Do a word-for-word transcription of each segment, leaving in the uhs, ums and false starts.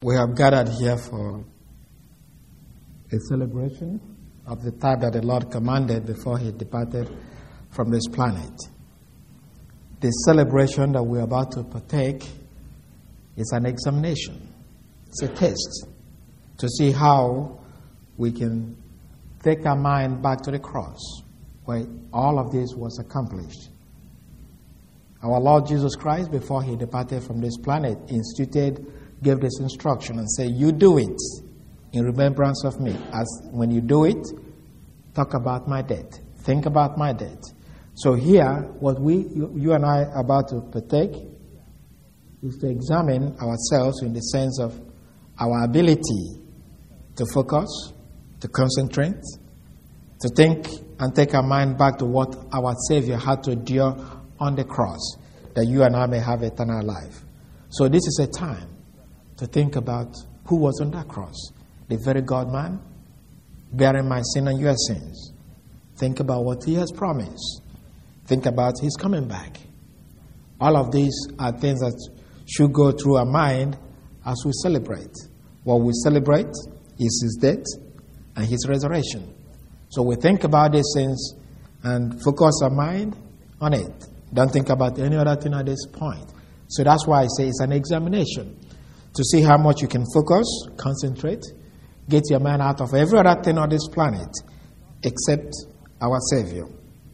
We have gathered here for a celebration of the type that the Lord commanded before he departed from this planet. The celebration that we're about to partake is an examination. It's a test to see how we can take our mind back to the cross where all of this was accomplished. Our Lord Jesus Christ, before he departed from this planet, instituted, gave this instruction and said, you do it in remembrance of me. As when you do it, talk about my death. Think about my death. So here, what we, you, you and I are about to partake is to examine ourselves in the sense of our ability to focus, to concentrate, to think and take our mind back to what our Savior had to endure on the cross, that you and I may have eternal life. So this is a time to think about who was on that cross. The very God-man, bearing my sin and your sins. Think about what he has promised. Think about his coming back. All of these are things that should go through our mind as we celebrate. What we celebrate is his death and his resurrection. So we think about these things and focus our mind on it. Don't think about any other thing at this point. So that's why I say it's an examination to see how much you can focus, concentrate, get your mind out of every other thing on this planet except our Savior.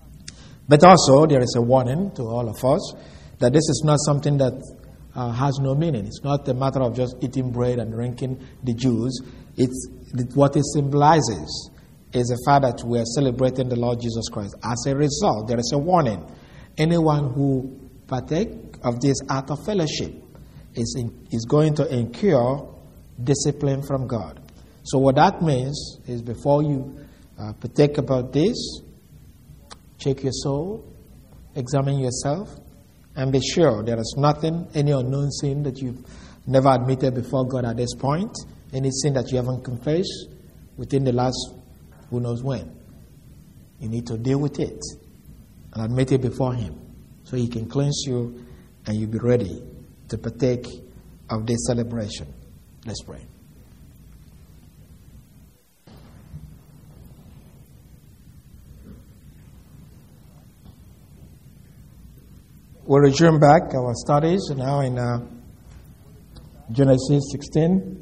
But also, there is a warning to all of us that this is not something that uh, has no meaning. It's not a matter of just eating bread and drinking the juice. It's what it symbolizes is the fact that we are celebrating the Lord Jesus Christ. As a result, there is a warning. Anyone who partake of this act of fellowship is, in, is going to incur discipline from God. So what that means is before you uh, partake about this, check your soul, examine yourself, and be sure there is nothing, any unknown sin that you've never admitted before God at this point, any sin that you haven't confessed within the last who knows when. You need to deal with it and admit it before him so he can cleanse you and you'll be ready to partake of this celebration. Let's pray. We'll resume back our studies now in uh, Genesis sixteen.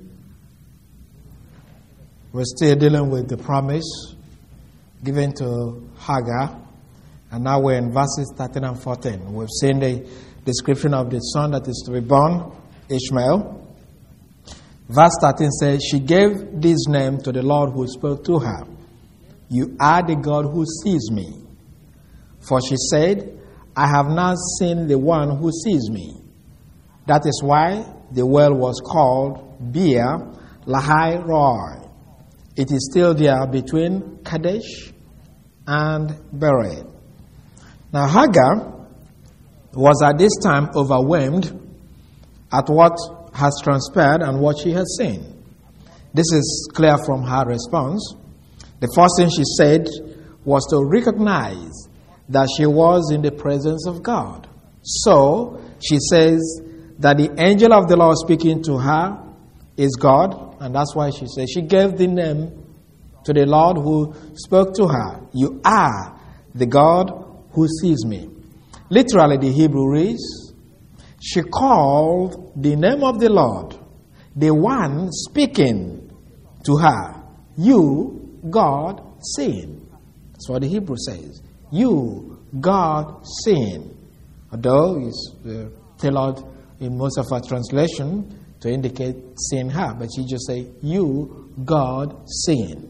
We're still dealing with the promise given to Hagar. And now we're in verses thirteen and fourteen. We've seen the description of the son that is to be born, Ishmael. Verse thirteen says, she gave this name to the Lord who spoke to her. You are the God who sees me. For she said, I have not seen the one who sees me. That is why the well was called Beer Lahai Roi. It is still there between Kadesh and Bered. Now Hagar was at this time overwhelmed at what has transpired and what she has seen. This is clear from her response. The first thing she said was to recognize that she was in the presence of God. So she says that the angel of the Lord speaking to her is God, and that's why she says she gave the name to the Lord who spoke to her. You are the God who sees me. Literally, the Hebrew reads, she called the name of the Lord, the one speaking to her. You, God, seeing. That's what the Hebrew says. You, God, seeing. Although it's uh, tailored in most of our translation to indicate seeing her, but she just say, you, God, seeing.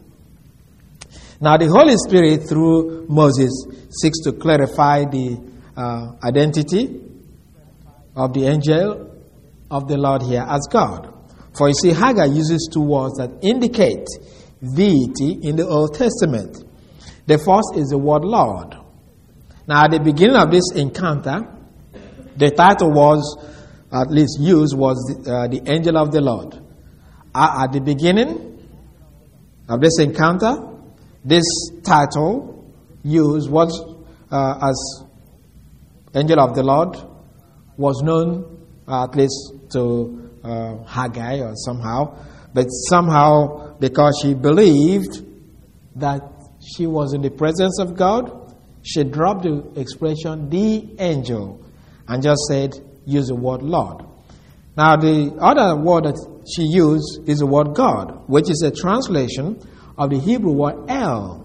Now the Holy Spirit, through Moses, seeks to clarify the uh, identity of the angel of the Lord here as God. For you see, Hagar uses two words that indicate deity in the Old Testament. The first is the word Lord. Now at the beginning of this encounter, the title was, at least used, was the, uh, the angel of the Lord. Uh, at the beginning of this encounter, this title used was uh, as angel of the Lord was known uh, at least to uh, Haggai or somehow, but somehow because she believed that she was in the presence of God, she dropped the expression the angel and just said, use the word Lord. Now the other word that she used is the word God, which is a translation of the Hebrew word El.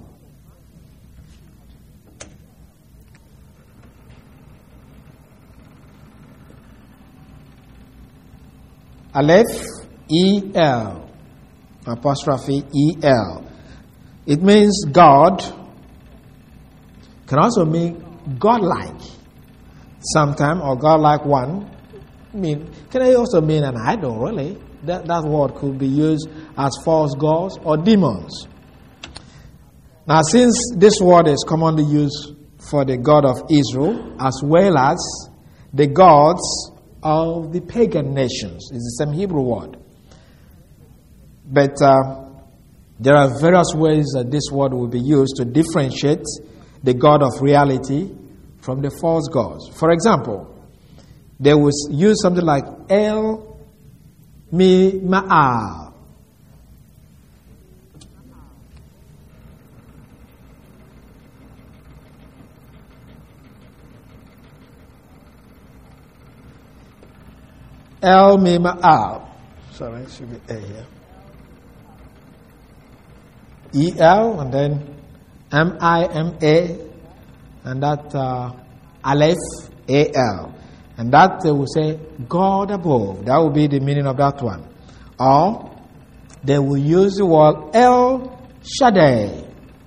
Aleph, E L, apostrophe E L. It means God, can also mean godlike, sometime, or godlike one. I mean, can it also mean an idol, really? That, that word could be used as false gods or demons. Now, since this word is commonly used for the God of Israel as well as the gods of the pagan nations, it's the same Hebrew word. But uh, there are various ways that this word will be used to differentiate the God of reality from the false gods. For example, they will use something like El Mi Ma'al. El Mi Ma'al. Sorry, it should be A here. E L and then M I M A and that uh, Aleph A L. And that they will say God above. That will be the meaning of that one. Or they will use the word El Shaddai.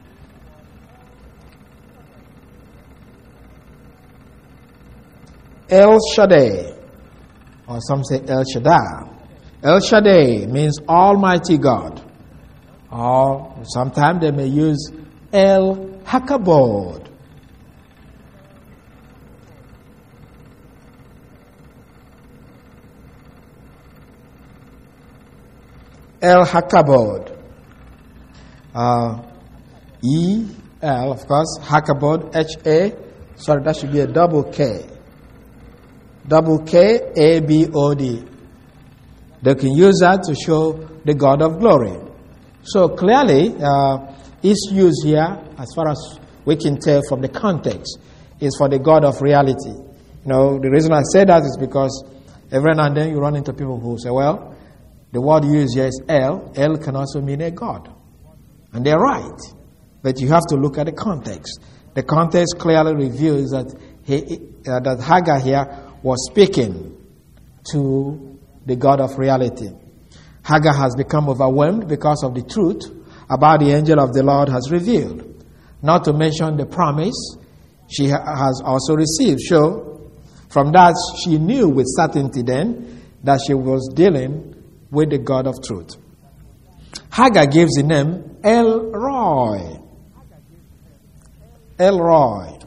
El Shaddai. Or some say El Shaddai. El Shaddai means Almighty God. Or sometimes they may use El Hakabod. El Hakabod. Uh, E L, of course, Hakabod, H A. Sorry, that should be a double K. Double K, A B O D. They can use that to show the God of glory. So clearly, uh, its use here, as far as we can tell from the context, is for the God of reality. You know, the reason I say that is because every now and then you run into people who say, well, the word used here is El. El can also mean a God. And they're right. But you have to look at the context. The context clearly reveals that he, uh, that Haggai here was speaking to the God of reality. Haggai has become overwhelmed because of the truth about the angel of the Lord has revealed. Not to mention the promise she ha- has also received. So, from that, she knew with certainty then that she was dealing with the God of truth. Haggai gives the name El Roi. El Roi.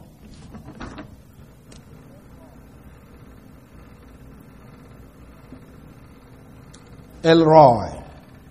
El Roi.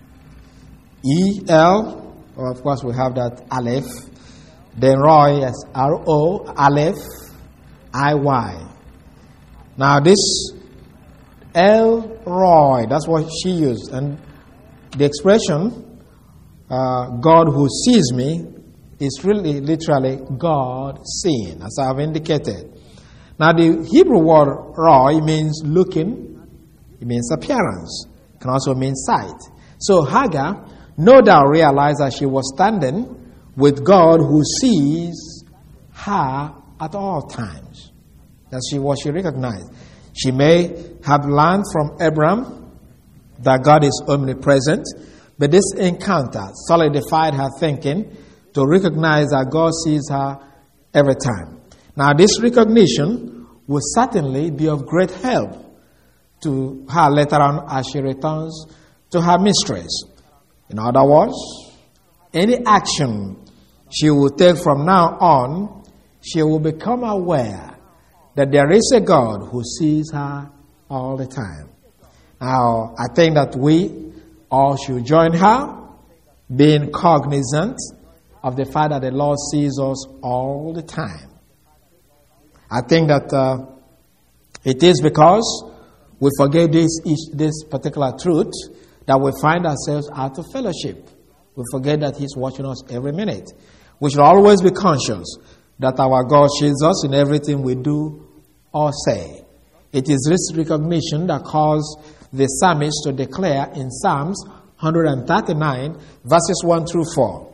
E L, well, of course we have that Aleph. Then Roi as R O, Aleph, I Y. Now this El Roi, that's what she used. And the expression, uh, God who sees me, is really literally God seeing, as I have indicated. Now the Hebrew word Roi means looking, it means appearance, it can also mean sight. So Haggai no doubt realized that she was standing with God who sees her at all times. That's what she recognized. She may have learned from Abraham that God is omnipresent, but this encounter solidified her thinking to recognize that God sees her every time. Now, this recognition will certainly be of great help to her later on as she returns to her mistress. In other words, any action she will take from now on, she will become aware that there is a God who sees her all the time. Now, I think that we all should join her, being cognizant of the fact that the Lord sees us all the time. I think that uh, it is because we forget this, this particular truth, that we find ourselves out of fellowship. We forget that He's watching us every minute. We should always be conscious that our God shields us in everything we do or say. It is this recognition that caused the psalmist to declare in Psalms one thirty-nine, verses one through four.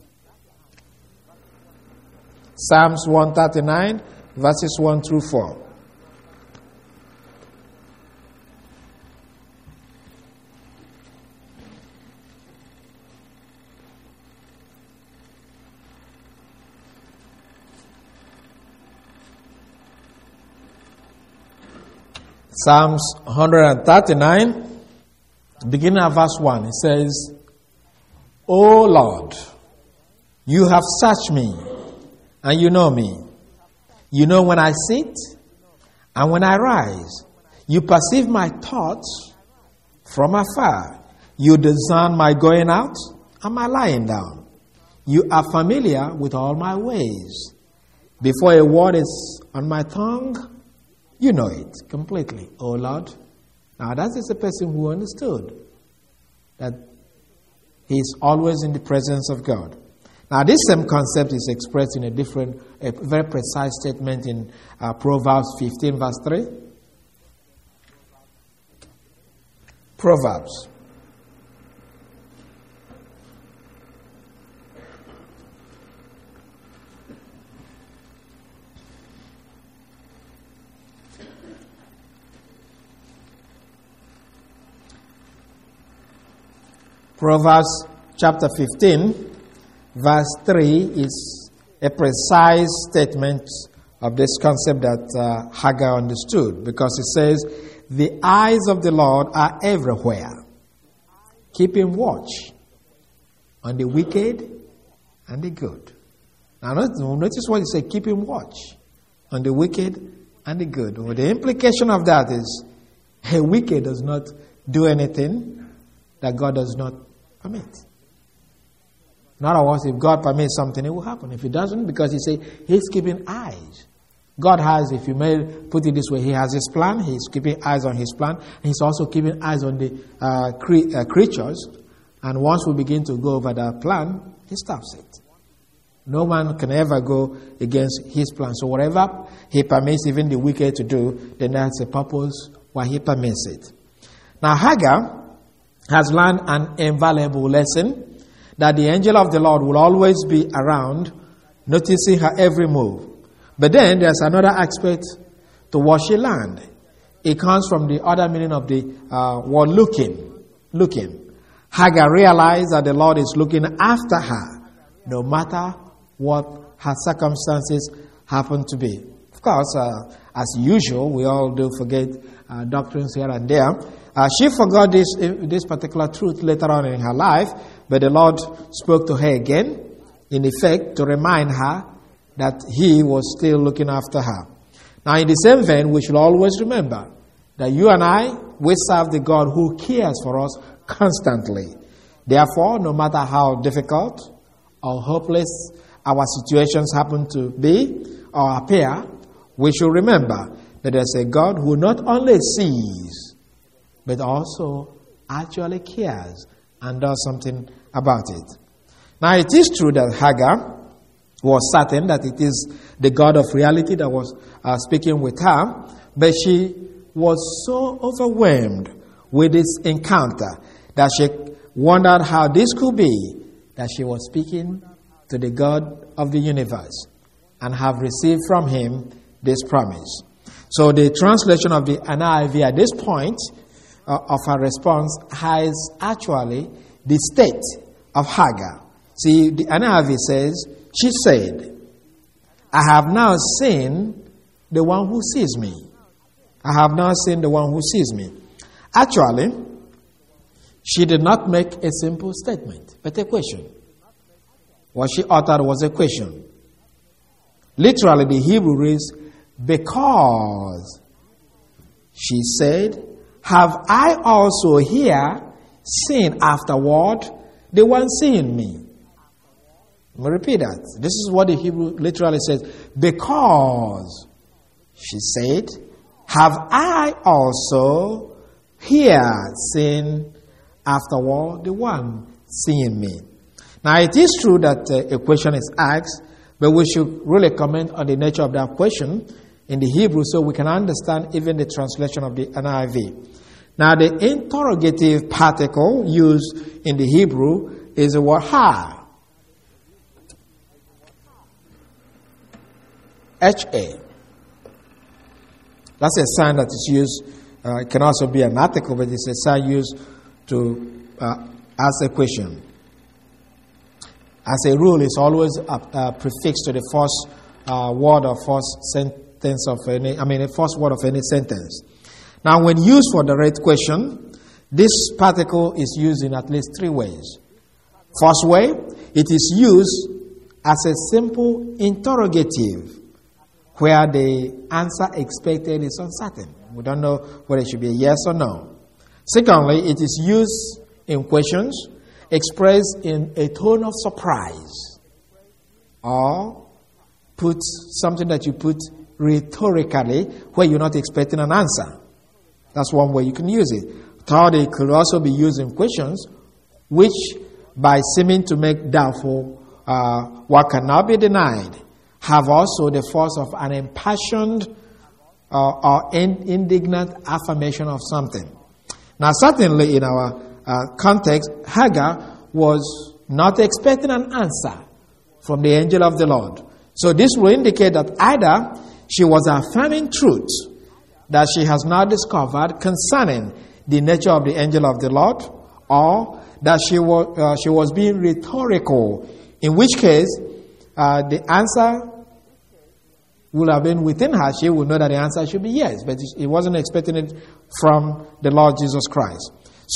Psalms one thirty-nine, verses one through four. Psalms one thirty-nine, beginning at verse one, it says, O Lord, you have searched me, and you know me. You know when I sit and when I rise. You perceive my thoughts from afar. You discern my going out and my lying down. You are familiar with all my ways. Before a word is on my tongue, you know it completely, O Lord. Now that is a person who understood that he is always in the presence of God. Now this same concept is expressed in a different, a very precise statement in uh, Proverbs fifteen verse three. Proverbs. Proverbs chapter fifteen, verse three is a precise statement of this concept that uh, Hagar understood, because it says, the eyes of the Lord are everywhere, keeping watch on the wicked and the good. Now notice what it says, keeping watch on the wicked and the good. Well, the implication of that is, a wicked does not do anything that God does not permit. In other words, if God permits something, it will happen. If He doesn't, because He says He's keeping eyes. God has, if you may put it this way, He has His plan. He's keeping eyes on His plan. And He's also keeping eyes on the uh, cre- uh, creatures. And once we begin to go over that plan, He stops it. No man can ever go against His plan. So whatever He permits even the wicked to do, then that's a purpose why He permits it. Now Hagar has learned an invaluable lesson, that the angel of the Lord will always be around, noticing her every move. But then there's another aspect to what she learned. It comes from the other meaning of the uh, word looking. Looking. Hagar realized that the Lord is looking after her, no matter what her circumstances happen to be. Of course, uh, as usual, we all do forget uh, doctrines here and there. Uh, she forgot this, this particular truth later on in her life, but the Lord spoke to her again, in effect, to remind her that He was still looking after her. Now, in the same vein, we should always remember that you and I, we serve the God who cares for us constantly. Therefore, no matter how difficult or hopeless our situations happen to be or appear, we should remember that there's a God who not only sees, but also actually cares and does something about it. Now, it is true that Hagar was certain that it is the God of reality that was uh, speaking with her, but she was so overwhelmed with this encounter that she wondered how this could be that she was speaking to the God of the universe and have received from Him this promise. So the translation of the N I V at this point uh, of her response has actually the state of Hagar. See, the N I V says, she said, I have now seen the one who sees me. I have now seen the one who sees me. Actually, she did not make a simple statement, but a question. What she uttered was a question. Literally, the Hebrew reads, because she said, have I also here seen afterward the one seeing me? Let me repeat that. This is what the Hebrew literally says. Because she said, have I also here seen afterward the one seeing me? Now, it is true that uh, a question is asked, but we should really comment on the nature of that question in the Hebrew so we can understand even the translation of the N I V. Now, the interrogative particle used in the Hebrew is the word ha. H A. That's a sign that is used. Uh, it can also be an article, but it's a sign used to uh, ask a question. As a rule, it's always a, a prefix to the first uh, word or first sentence of any, I mean, the first word of any sentence. Now, when used for direct question, this particle is used in at least three ways. First way, it is used as a simple interrogative where the answer expected is uncertain. We don't know whether it should be a yes or no. Secondly, it is used in questions expressed in a tone of surprise, or put something that you put rhetorically where you're not expecting an answer. That's one way you can use it. Third, it could also be used in questions which, by seeming to make doubtful uh, what cannot be denied, have also the force of an impassioned uh, or in, indignant affirmation of something. Now, certainly in our uh, context, Hagar was not expecting an answer from the angel of the Lord. So this will indicate that either she was affirming truth that she has now discovered concerning the nature of the angel of the Lord, or that she was, uh, she was being rhetorical, in which case uh, the answer would have been within her. She would know that the answer should be yes, but he wasn't expecting it from the Lord Jesus Christ.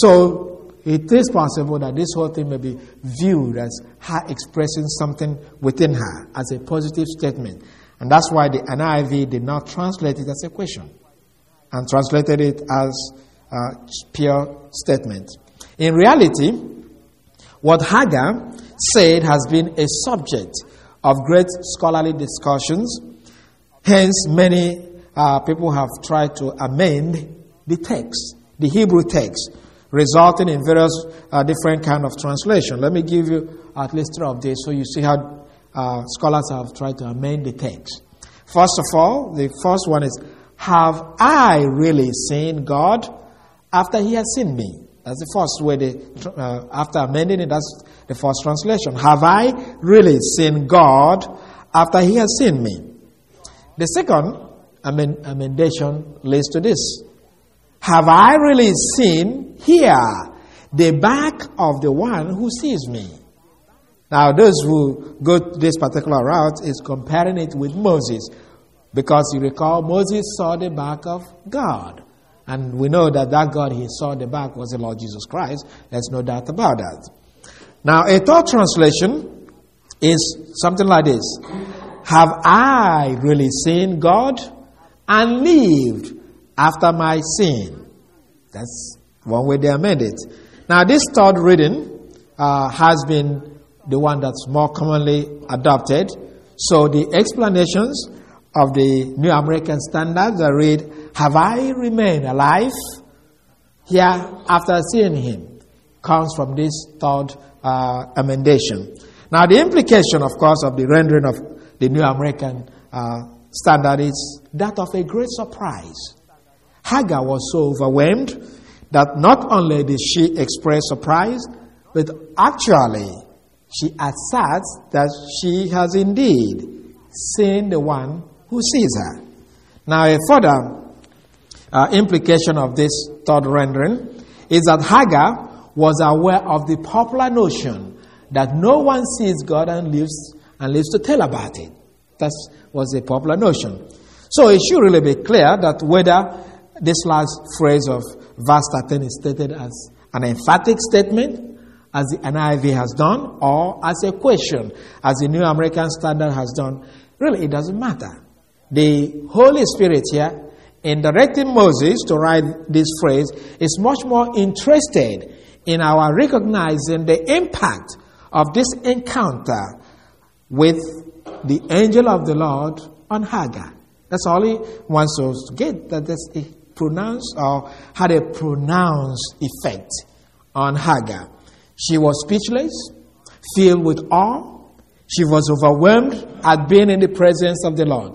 So it is possible that this whole thing may be viewed as her expressing something within her as a positive statement. And that's why the N I V did not translate it as a question and translated it as a pure statement. In reality, what Hagar said has been a subject of great scholarly discussions. Hence, many uh, people have tried to amend the text, the Hebrew text, resulting in various uh, different kind of translation. Let me give you at least three of these so you see how uh, scholars have tried to amend the text. First of all, the first one is, have I really seen God after he has seen me? That's the first way they, uh, after amending it, that's the first translation. Have I really seen God after he has seen me? The second amend- amendation leads to this. Have I really seen here the back of the one who sees me? Now, those who go this particular route is comparing it with Moses, because you recall Moses saw the back of God. And we know that that God he saw the back was the Lord Jesus Christ. There's no doubt about that. Now, a third translation is something like this. Have I really seen God and lived after my sin? That's one way they amend it. Now, this third reading uh, has been the one that's more commonly adopted. So the explanations of the New American Standard that read, have I remained alive here after seeing him, comes from this third uh, amendation. Now, the implication, of course, of the rendering of the New American uh, Standard is that of a great surprise. Hagar was so overwhelmed that not only did she express surprise, but actually she asserts that she has indeed seen the one who sees her. Now, a further uh, implication of this third rendering is that Hagar was aware of the popular notion that no one sees God and lives and lives to tell about it. That was a popular notion. So it should really be clear that whether this last phrase of verse thirteen is stated as an emphatic statement, as the N I V has done, or as a question, as the New American Standard has done, really it doesn't matter. The Holy Spirit here, in directing Moses to write this phrase, is much more interested in our recognizing the impact of this encounter with the angel of the Lord on Hagar. That's all he wants us to get, that there's a pronounced or had a pronounced effect on Hagar. She was speechless, filled with awe. She was overwhelmed at being in the presence of the Lord.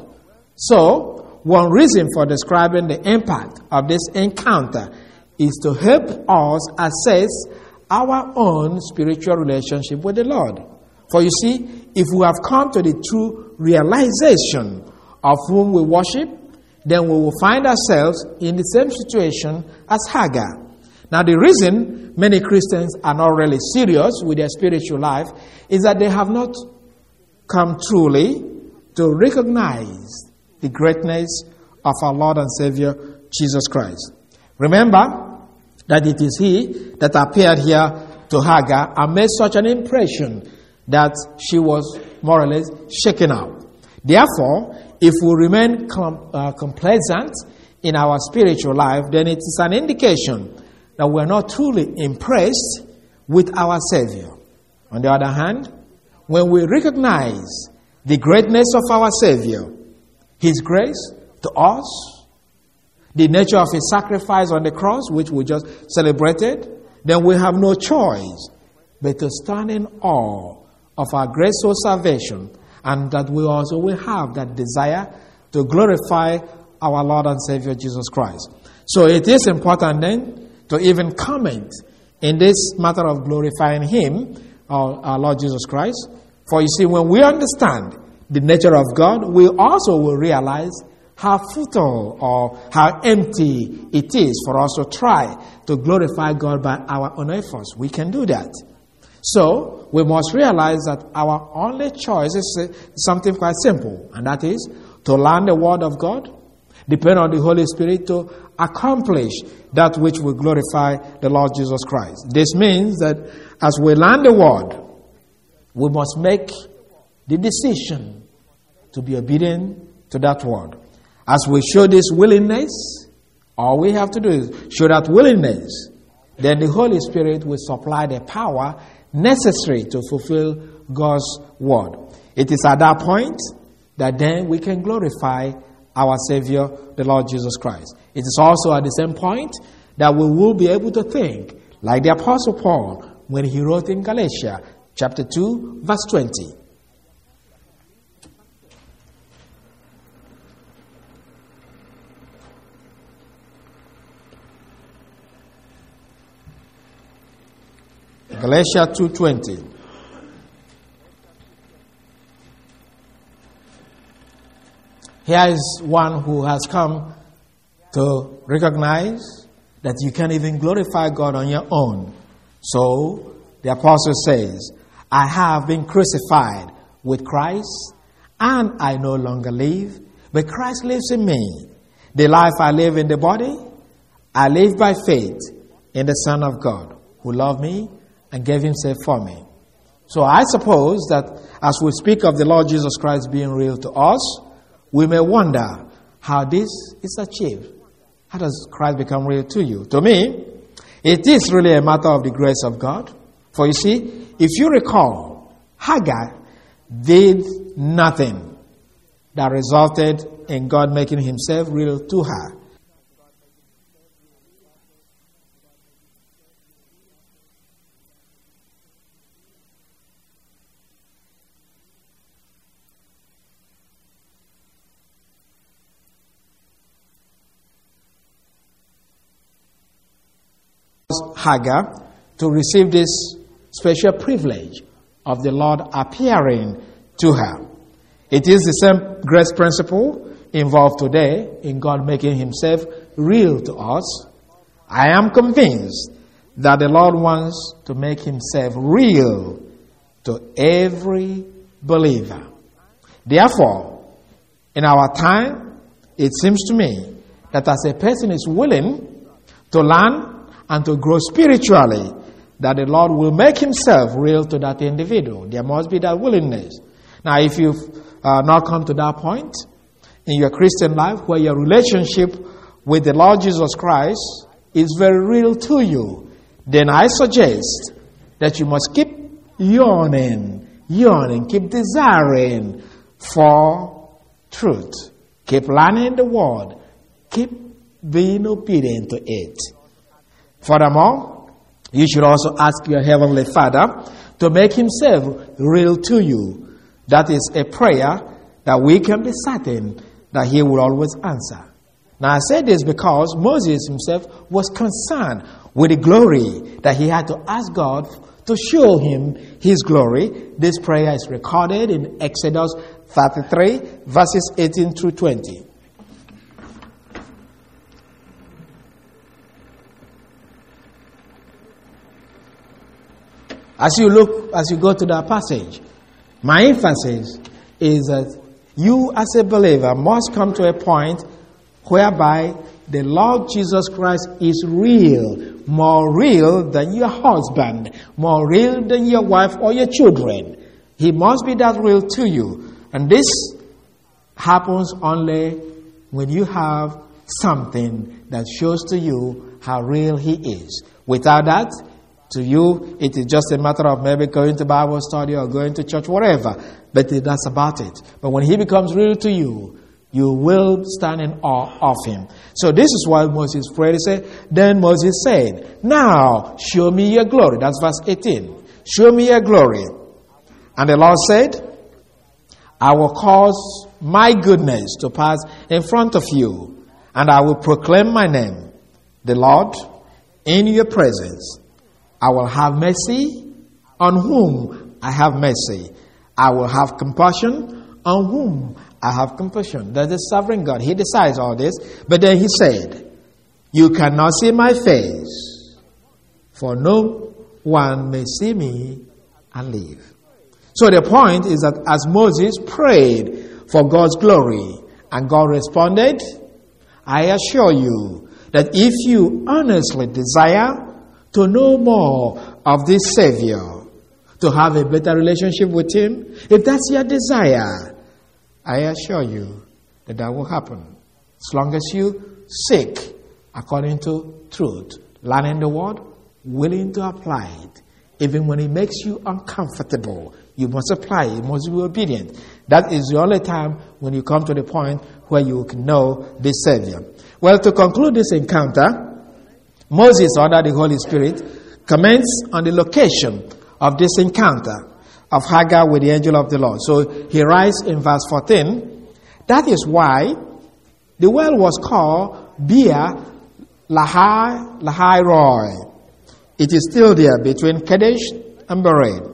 So, one reason for describing the impact of this encounter is to help us assess our own spiritual relationship with the Lord. For you see, if we have come to the true realization of whom we worship, then we will find ourselves in the same situation as Hagar. Now, the reason many Christians are not really serious with their spiritual life is that they have not come truly to recognize the greatness of our Lord and Savior, Jesus Christ. Remember that it is He that appeared here to Hagar and made such an impression that she was more or less shaken out. Therefore, if we remain com- uh, complacent in our spiritual life, then it is an indication that we're not truly impressed with our Savior. On the other hand, when we recognize the greatness of our Savior, His grace to us, the nature of His sacrifice on the cross, which we just celebrated, then we have no choice but to stand in awe of our great soul salvation, and that we also will have that desire to glorify our Lord and Savior Jesus Christ. So it is important then to even comment in this matter of glorifying Him, our, our Lord Jesus Christ. For you see, when we understand the nature of God, we also will realize how futile or how empty it is for us to try to glorify God by our own efforts. We can do that. So, we must realize that our only choice is something quite simple, and that is to learn the Word of God, depend on the Holy Spirit to accomplish that which will glorify the Lord Jesus Christ. This means that as we learn the Word, we must make the decision to be obedient to that Word. As we show this willingness, all we have to do is show that willingness, then the Holy Spirit will supply the power necessary to fulfill God's word. It is at that point that then we can glorify our Savior, the Lord Jesus Christ. It is also at the same point that we will be able to think like the Apostle Paul when he wrote in Galatians chapter two, verse twenty. Galatians two twenty. Here is one who has come to recognize that you can't even glorify God on your own. So the apostle says, I have been crucified with Christ, and I no longer live, but Christ lives in me. The life I live in the body, I live by faith in the Son of God, who loved me and gave Himself for me. So I suppose that as we speak of the Lord Jesus Christ being real to us, we may wonder how this is achieved. How does Christ become real to you? To me, it is really a matter of the grace of God. For you see, if you recall, Hagar did nothing that resulted in God making Himself real to her. Hagar to receive this special privilege of the Lord appearing to her. It is the same grace principle involved today in God making Himself real to us. I am convinced that the Lord wants to make Himself real to every believer. Therefore, in our time, it seems to me that as a person is willing to learn and to grow spiritually, that the Lord will make Himself real to that individual. There must be that willingness. Now, if you've uh, not come to that point in your Christian life where your relationship with the Lord Jesus Christ is very real to you, then I suggest that you must keep yearning, yearning, keep desiring for truth. Keep learning the word. Keep being obedient to it. Furthermore, you should also ask your Heavenly Father to make Himself real to you. That is a prayer that we can be certain that He will always answer. Now I say this because Moses himself was concerned with the glory that he had to ask God to show him His glory. This prayer is recorded in Exodus thirty-three, verses eighteen through twenty. As you look, as you go to that passage, my emphasis is that you as a believer must come to a point whereby the Lord Jesus Christ is real, more real than your husband, more real than your wife or your children. He must be that real to you. And this happens only when you have something that shows to you how real He is. Without that, to you, it is just a matter of maybe going to Bible study or going to church, whatever. But that's about it. But when He becomes real to you, you will stand in awe of Him. So this is why Moses prayed. He said, then Moses said, now show me your glory. That's verse eighteen. Show me your glory. And the Lord said, I will cause my goodness to pass in front of you, and I will proclaim my name, the Lord, in your presence. I will have mercy on whom I have mercy. I will have compassion on whom I have compassion. That's the sovereign God. He decides all this. But then He said, you cannot see my face, for no one may see me and live. So the point is that as Moses prayed for God's glory and God responded, I assure you that if you honestly desire to know more of this Savior, to have a better relationship with Him, if that's your desire, I assure you that that will happen. As long as you seek according to truth, learning the word, willing to apply it. Even when it makes you uncomfortable, you must apply it, you must be obedient. That is the only time when you come to the point where you can know this Savior. Well, to conclude this encounter, Moses, under the Holy Spirit, comments on the location of this encounter of Hagar with the angel of the Lord. So he writes in verse fourteen, that is why the well was called Beer Lahai Lahai Roy. It is still there between Kadesh and Bered.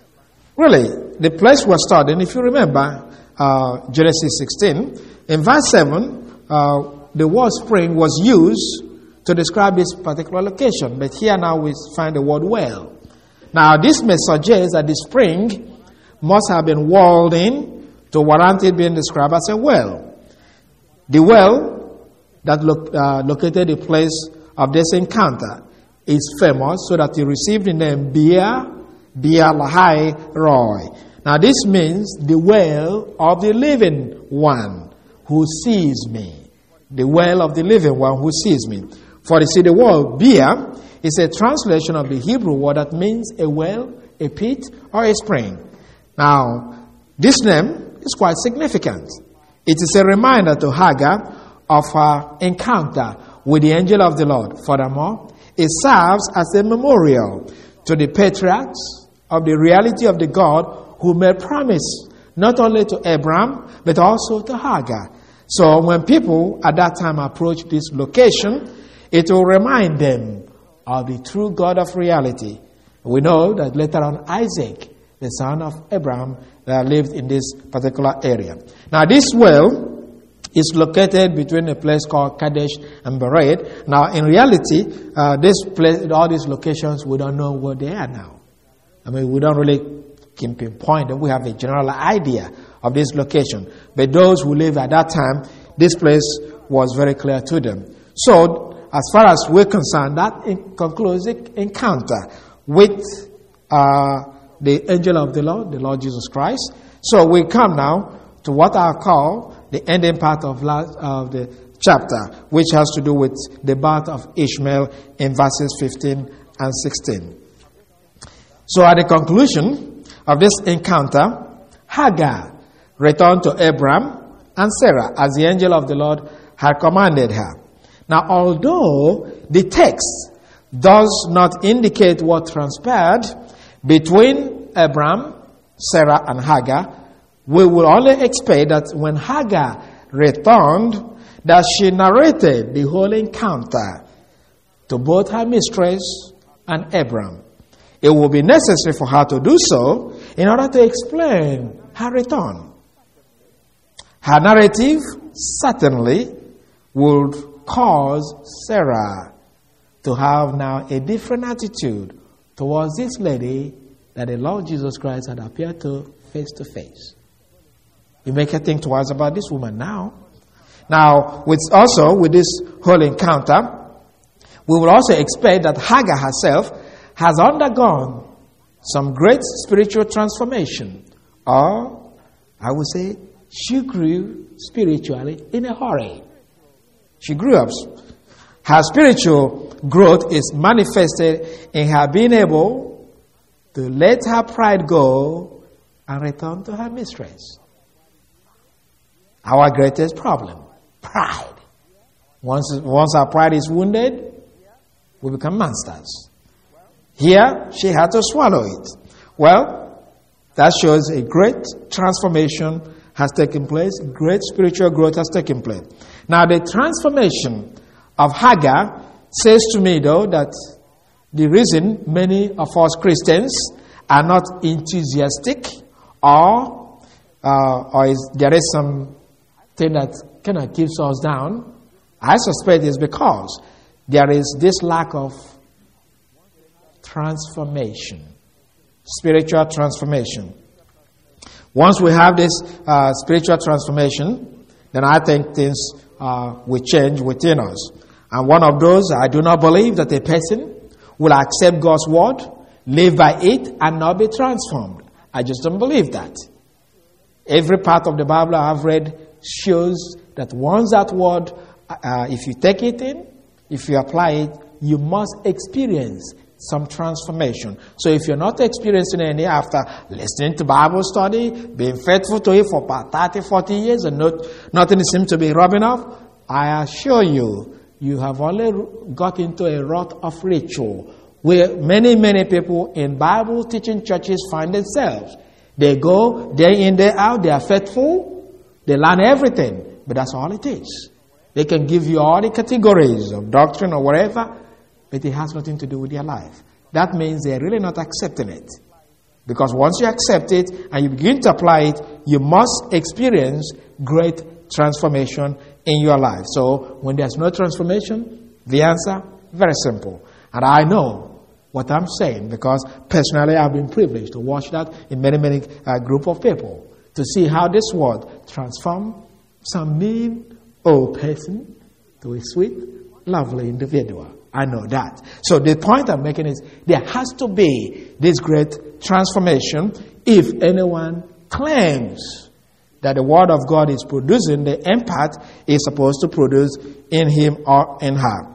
Really, the place was started, and if you remember uh, Genesis sixteen, in verse seven, uh, the word spring was used to describe this particular location. But here now we find the word well. Now this may suggest that the spring must have been walled in to warrant it being described as a well. The well that lo- uh, located the place of this encounter is famous so that he received the name Beer, Beer Lahai Roy. Now this means the well of the living one who sees me. The well of the living one who sees me. For you see, the word Beer is a translation of the Hebrew word that means a well, a pit, or a spring. Now, this name is quite significant. It is a reminder to Hagar of her encounter with the angel of the Lord. Furthermore, it serves as a memorial to the patriarchs of the reality of the God who made promise not only to Abraham, but also to Hagar. So when people at that time approach this location, it will remind them of the true God of reality. We know that later on Isaac, the son of Abraham, uh, lived in this particular area. Now this well is located between a place called Kadesh and Bered. Now in reality, uh, this place, all these locations, we don't know where they are now. I mean, we don't really can pinpoint them. We have a general idea of this location. But those who lived at that time, this place was very clear to them. So, as far as we're concerned, that concludes the encounter with uh, the angel of the Lord, the Lord Jesus Christ. So we come now to what I call the ending part of, last, of the chapter, which has to do with the birth of Ishmael in verses fifteen and sixteen. So at the conclusion of this encounter, Hagar returned to Abraham and Sarah, as the angel of the Lord had commanded her. Now, although the text does not indicate what transpired between Abram, Sarah, and Hagar, we will only expect that when Hagar returned, that she narrated the whole encounter to both her mistress and Abram. It will be necessary for her to do so in order to explain her return. Her narrative certainly would cause Sarah to have now a different attitude towards this lady that the Lord Jesus Christ had appeared to face to face. You make her think twice about this woman now. Now, with also with this whole encounter, we will also expect that Hagar herself has undergone some great spiritual transformation. Or, I would say, she grew spiritually in a hurry. She grew up. Her spiritual growth is manifested in her being able to let her pride go and return to her mistress. Our greatest problem, pride. Once, once our pride is wounded, we become monsters. Here, she had to swallow it. Well, that shows a great transformation has taken place. Great spiritual growth has taken place. Now, the transformation of Hagar says to me, though, that the reason many of us Christians are not enthusiastic or, uh, or is, there is some thing that kind of keeps us down, I suspect is because there is this lack of transformation, spiritual transformation. Once we have this uh, spiritual transformation, then I think things uh, will change within us. And one of those, I do not believe that a person will accept God's word, live by it, and not be transformed. I just don't believe that. Every part of the Bible I have read shows that once that word, uh, if you take it in, if you apply it, you must experience some transformation. So if you're not experiencing any after listening to Bible study, being faithful to it for about thirty, forty years, and not, nothing seems to be rubbing off, I assure you, you have only got into a rut of ritual where many, many people in Bible teaching churches find themselves. They go day in, day out, they are faithful, they learn everything, but that's all it is. They can give you all the categories of doctrine or whatever, but it has nothing to do with their life. That means they're really not accepting it. Because once you accept it and you begin to apply it, you must experience great transformation in your life. So when there's no transformation, the answer, very simple. And I know what I'm saying because personally I've been privileged to watch that in many, many uh, group of people. To see how this word transforms some mean old person to a sweet, lovely individual. I know that. So the point I'm making is there has to be this great transformation if anyone claims that the word of God is producing the impact it's supposed to produce in him or in her.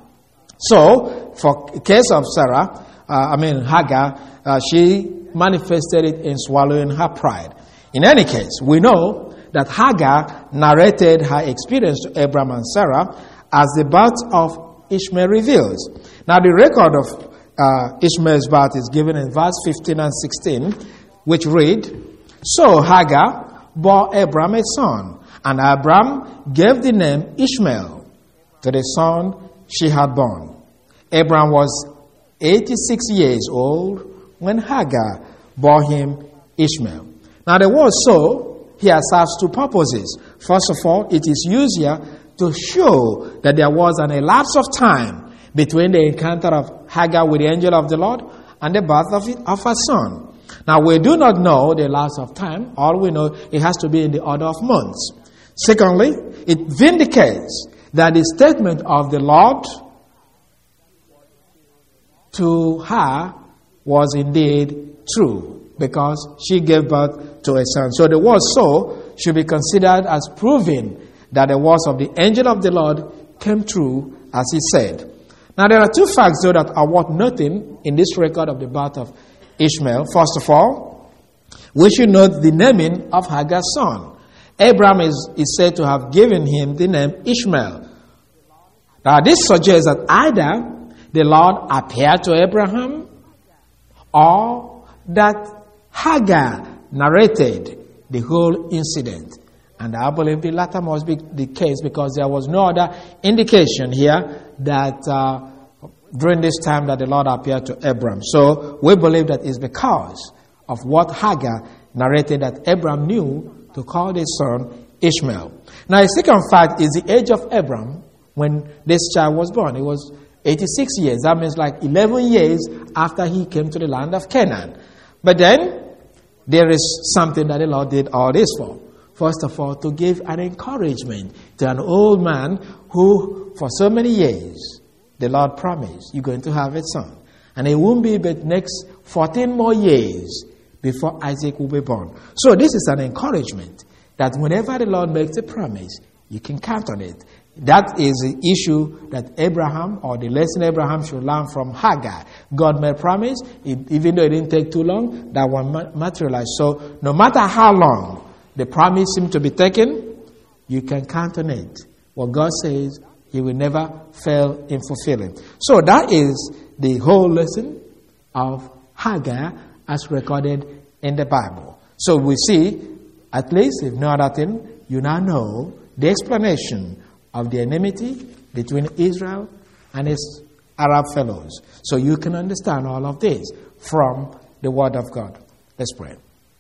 So, for the case of Sarah, uh, I mean Hagar, uh, she manifested it in swallowing her pride. In any case, we know that Hagar narrated her experience to Abraham and Sarah as the birth of Ishmael reveals. Now the record of uh, Ishmael's birth is given in verse fifteen and sixteen, which read, So Hagar bore Abram a son, and Abram gave the name Ishmael to the son she had born. Abram was eighty-six years old when Hagar bore him Ishmael. Now the word so here serves two purposes. First of all, it is used here to show that there was an elapse of time between the encounter of Hagar with the angel of the Lord and the birth of, it, of her son. Now, we do not know the elapse of time. All we know, it has to be in the order of months. Secondly, it vindicates that the statement of the Lord to her was indeed true because she gave birth to a son. So the word so should be considered as proving that the words of the angel of the Lord came true as he said. Now there are two facts though that are worth noting in this record of the birth of Ishmael. First of all, we should note the naming of Hagar's son. Abraham is, is said to have given him the name Ishmael. Now this suggests that either the Lord appeared to Abraham or that Hagar narrated the whole incident. And I believe the latter must be the case because there was no other indication here that uh, during this time that the Lord appeared to Abraham. So we believe that it's because of what Hagar narrated that Abraham knew to call his son Ishmael. Now, the second fact is the age of Abraham when this child was born. It was eighty-six years. That means like eleven years after he came to the land of Canaan. But then, there is something that the Lord did all this for. First of all, to give an encouragement to an old man who, for so many years, the Lord promised, you're going to have a son. And it won't be but next fourteen more years before Isaac will be born. So this is an encouragement that whenever the Lord makes a promise, you can count on it. That is the issue that Abraham, or the lesson Abraham should learn from Hagar. God made a promise, even though it didn't take too long, that one materialized. So no matter how long the promise seemed to be taken, you can count on it. What God says, He will never fail in fulfilling. So that is the whole lesson of Hagar as recorded in the Bible. So we see, at least if no other thing, you now know the explanation of the enmity between Israel and its Arab fellows. So you can understand all of this from the Word of God. Let's pray.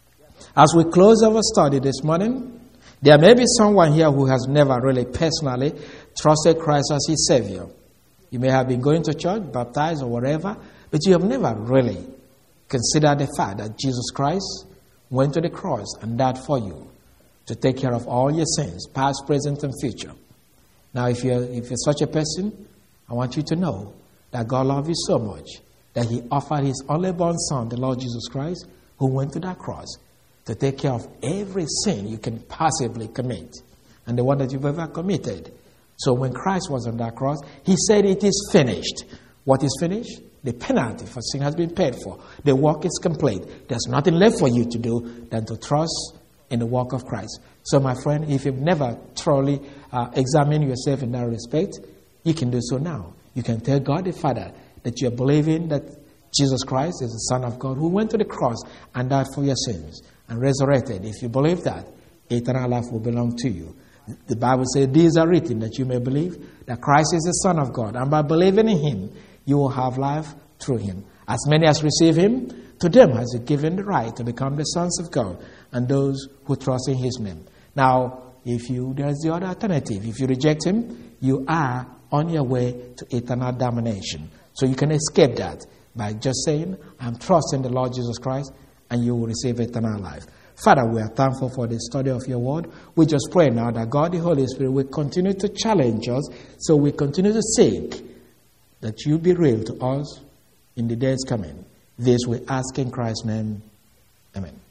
As we close our study this morning, there may be someone here who has never really personally trusted Christ as his Savior. You may have been going to church, baptized or whatever, but you have never really considered the fact that Jesus Christ went to the cross and died for you to take care of all your sins, past, present, and future. Now, if you're, if you're such a person, I want you to know that God loves you so much that He offered His only born Son, the Lord Jesus Christ, who went to that cross to take care of every sin you can possibly commit and the one that you've ever committed. So when Christ was on that cross, He said, it is finished. What is finished? The penalty for sin has been paid for. The work is complete. There's nothing left for you to do than to trust in the work of Christ. So my friend, if you've never thoroughly uh, examined yourself in that respect, you can do so now. You can tell God the Father that you're believing that Jesus Christ is the Son of God who went to the cross and died for your sins and resurrected. If you believe that, eternal life will belong to you. The Bible says, these are written that you may believe that Christ is the Son of God, and by believing in Him, you will have life through Him. As many as receive Him, to them has He given the right to become the sons of God, and those who trust in His name. Now, if you, there's the other alternative. If you reject Him, you are on your way to eternal damnation. So you can escape that by just saying, I'm trusting the Lord Jesus Christ, and you will receive eternal life. Father, we are thankful for the study of your word. We just pray now that God, the Holy Spirit, will continue to challenge us, so we continue to seek that you be real to us in the days coming. This we ask in Christ's name. Amen.